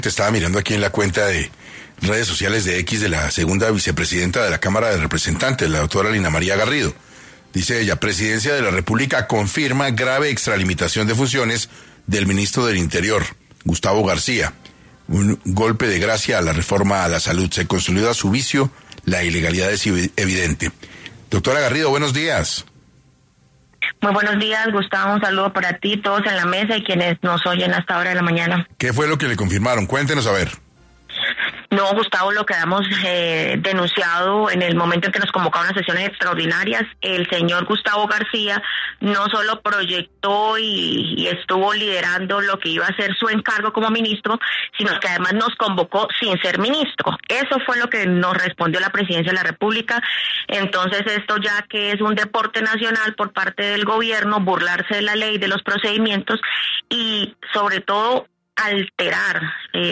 Te estaba mirando aquí en la cuenta de redes sociales de X de la segunda vicepresidenta de la Cámara de Representantes, la doctora Lina María Garrido. Dice ella: Presidencia de la República confirma grave extralimitación de funciones del ministro del Interior, Gustavo García. Un golpe de gracia a la reforma a la salud. Se consolida su vicio, la ilegalidad es evidente. Doctora Garrido, buenos días. Muy buenos días, Gustavo, un saludo para ti, todos en la mesa y quienes nos oyen hasta ahora de la mañana. ¿Qué fue lo que le confirmaron? Cuéntenos a ver. No, Gustavo, lo que hemos denunciado en el momento en que nos convocaron a sesiones extraordinarias, el señor Gustavo García no solo proyectó y estuvo liderando lo que iba a ser su encargo como ministro, sino que además nos convocó sin ser ministro. Eso fue lo que nos respondió la Presidencia de la República. Entonces, esto ya que es un deporte nacional por parte del gobierno, burlarse de la ley, de los procedimientos y sobre todo alterar,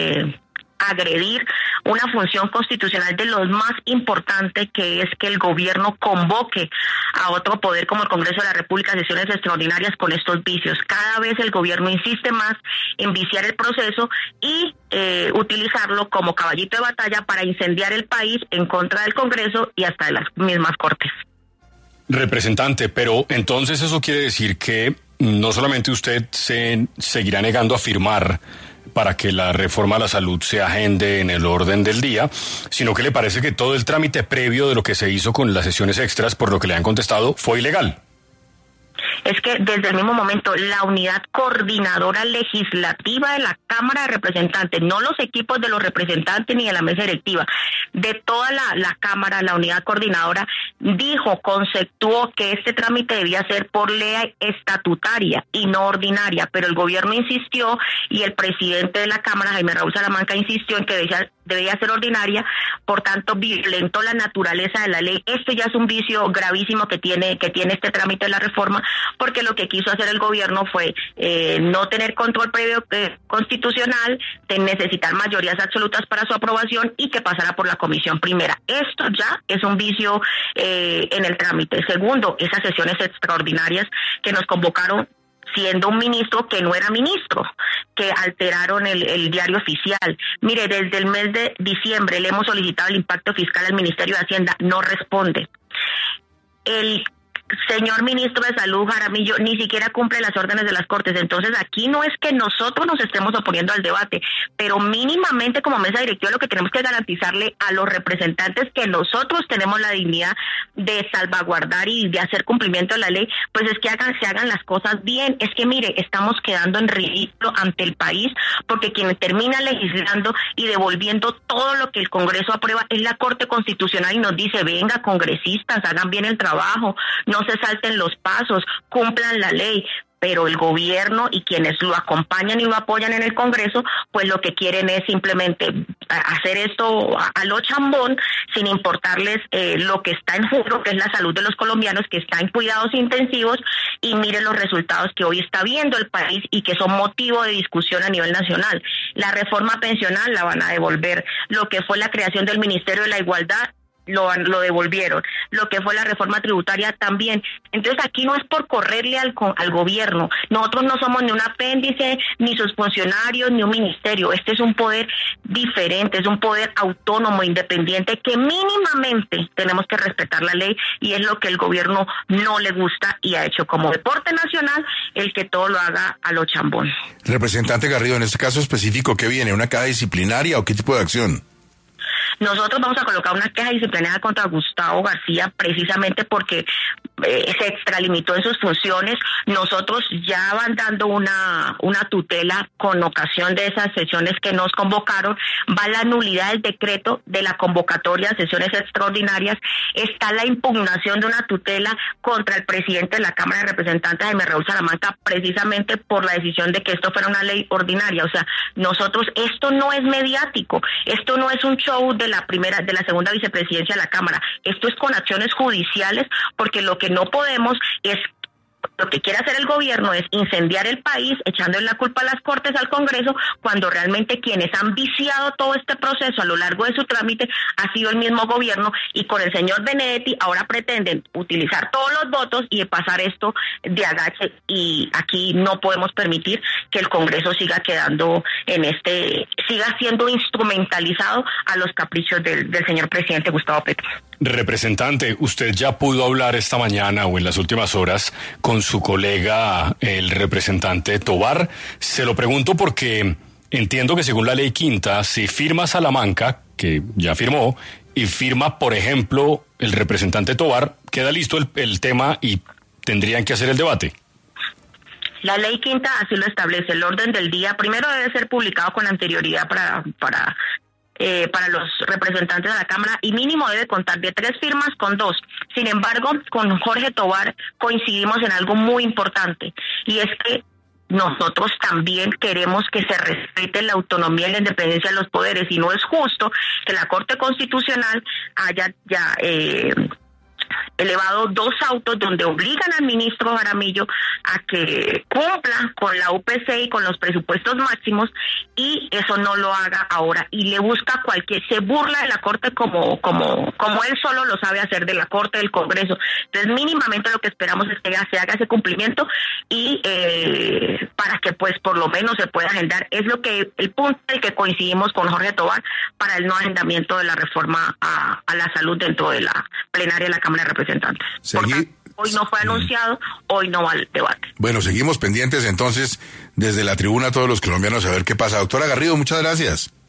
agredir una función constitucional de los más importante, que es que el gobierno convoque a otro poder como el Congreso de la República a sesiones extraordinarias con estos vicios. Cada vez el gobierno insiste más en viciar el proceso y utilizarlo como caballito de batalla para incendiar el país en contra del Congreso y hasta de las mismas Cortes. Representante, pero entonces eso quiere decir que no solamente usted se seguirá negando a firmar para que la reforma a la salud se agende en el orden del día, sino que le parece que todo el trámite previo de lo que se hizo con las sesiones extras, por lo que le han contestado, fue ilegal. Es que desde el mismo momento la unidad coordinadora legislativa de la Cámara de Representantes, no los equipos de los representantes ni de la mesa directiva, de toda la Cámara, la unidad coordinadora, conceptuó que este trámite debía ser por ley estatutaria y no ordinaria, pero el gobierno insistió y el presidente de la Cámara, Jaime Raúl Salamanca, insistió en que debía ser ordinaria, por tanto violentó la naturaleza de la ley. Esto ya es un vicio gravísimo que tiene este trámite de la reforma, porque lo que quiso hacer el gobierno fue no tener control previo constitucional, de necesitar mayorías absolutas para su aprobación y que pasara por la comisión primera. Esto ya es un vicio en el trámite. Segundo, esas sesiones extraordinarias que nos convocaron siendo un ministro que no era ministro, que alteraron el diario oficial. Mire, desde el mes de diciembre le hemos solicitado el impacto fiscal al Ministerio de Hacienda, no responde. El señor ministro de Salud, Jaramillo, ni siquiera cumple las órdenes de las Cortes. Entonces aquí no es que nosotros nos estemos oponiendo al debate, pero mínimamente como mesa directiva lo que tenemos que garantizarle a los representantes que nosotros tenemos la dignidad de salvaguardar y de hacer cumplimiento de la ley, pues es que se hagan las cosas bien. Es que mire, estamos quedando en ridículo ante el país, porque quien termina legislando y devolviendo todo lo que el Congreso aprueba es la Corte Constitucional, y nos dice: venga, congresistas, hagan bien el trabajo, no se salten los pasos, cumplan la ley. Pero el gobierno y quienes lo acompañan y lo apoyan en el Congreso, pues lo que quieren es simplemente hacer esto a lo chambón, sin importarles lo que está en juego, que es la salud de los colombianos, que está en cuidados intensivos, y miren los resultados que hoy está viendo el país y que son motivo de discusión a nivel nacional. La reforma pensional la van a devolver, lo que fue la creación del Ministerio de la Igualdad, lo devolvieron, lo que fue la reforma tributaria también. Entonces aquí no es por correrle al gobierno, nosotros no somos ni un apéndice, ni sus funcionarios, ni un ministerio. Este es un poder diferente, es un poder autónomo, independiente, que mínimamente tenemos que respetar la ley, y es lo que el gobierno no le gusta y ha hecho como deporte nacional el que todo lo haga a lo chambón. Representante Garrido, en este caso específico, ¿qué viene? ¿Una queja disciplinaria o qué tipo de acción? Nosotros vamos a colocar una queja disciplinaria contra Gustavo García, precisamente porque se extralimitó en sus funciones. Nosotros ya van dando una tutela con ocasión de esas sesiones que nos convocaron. Va la nulidad del decreto de la convocatoria de sesiones extraordinarias. Está la impugnación de una tutela contra el presidente de la Cámara de Representantes, Jaime Raúl Salamanca, precisamente por la decisión de que esto fuera una ley ordinaria. O sea, nosotros, esto no es mediático, esto no es un show de la segunda vicepresidencia de la Cámara. Esto es con acciones judiciales, porque lo que no podemos es lo que quiere hacer el gobierno es incendiar el país, echándole la culpa a las Cortes, al Congreso, cuando realmente quienes han viciado todo este proceso a lo largo de su trámite ha sido el mismo gobierno, y con el señor Benedetti ahora pretenden utilizar todos los votos y pasar esto de agache, y aquí no podemos permitir que el Congreso siga quedando siga siendo instrumentalizado a los caprichos del señor presidente Gustavo Petro. Representante, usted ya pudo hablar esta mañana o en las últimas horas con su colega, el representante Tovar. Se lo pregunto porque entiendo que según la ley quinta, si firma Salamanca, que ya firmó, y firma, por ejemplo, el representante Tovar, queda listo el tema y tendrían que hacer el debate. La ley quinta así lo establece. El orden del día primero debe ser publicado con anterioridad para los representantes de la Cámara, y mínimo debe contar de 3 firmas con 2. Sin embargo, con Jorge Tovar coincidimos en algo muy importante, y es que nosotros también queremos que se respete la autonomía y la independencia de los poderes, y no es justo que la Corte Constitucional haya ya elevado 2 autos donde obligan al ministro Jaramillo a que cumpla con la UPC y con los presupuestos máximos, y eso no lo haga ahora, y le busca se burla de la Corte como él solo lo sabe hacer, de la Corte, del Congreso. Entonces mínimamente lo que esperamos es que se haga ese cumplimiento, y para que pues por lo menos se pueda agendar. Es el punto en el que coincidimos con Jorge Tovar para el no agendamiento de la reforma a la salud dentro de la plenaria de la Cámara de Representantes. Hoy no fue anunciado, hoy no va al debate. Bueno, seguimos pendientes entonces desde la tribuna todos los colombianos a ver qué pasa. Doctora Garrido, muchas gracias.